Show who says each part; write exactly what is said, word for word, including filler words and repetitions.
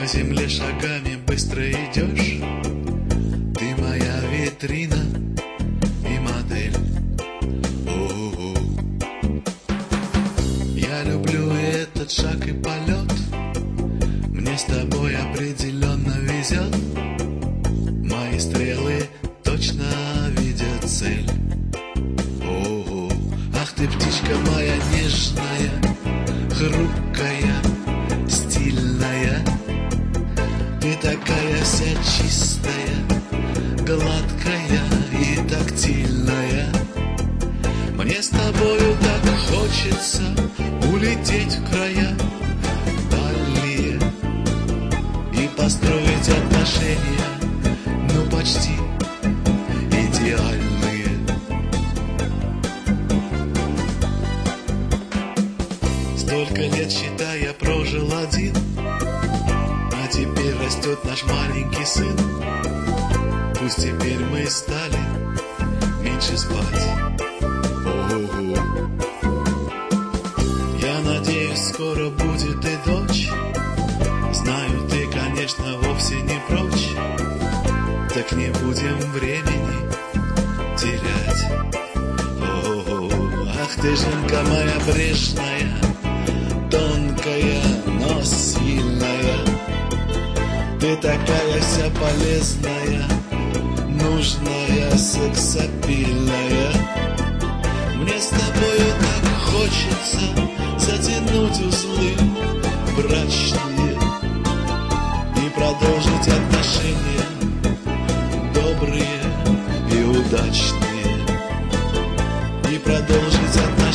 Speaker 1: земле шагами быстро идешь. Ты моя витрина и модель. О-о-о. Я люблю этот шаг и полет. Мне с тобой определенно везет. Мои стрелы точно видят цель. О-о-о. Ах ты, птичка моя нежная, хрупкая, стильная. Ты такая вся чистая, гладкая и тактильная. Мне с тобою так хочется улететь в края дальние и построить отношения, ну почти идеальные. Столько лет, считай, я прожил один, а теперь растет наш маленький сын. Пусть теперь мы стали меньше спать. О-о-о. Я надеюсь, скоро будет и дочь. Знаю, ты, конечно, вовсе не прочь. Так не будем времени терять. О-о-о. Ах ты, жонка моя брежная, тонкая, но сильная. Ты такая вся полезная, нужная, сексапильная. Мне с тобою так хочется затянуть узлы брачные и продолжить отношения добрые и удачные. И продолжить отношения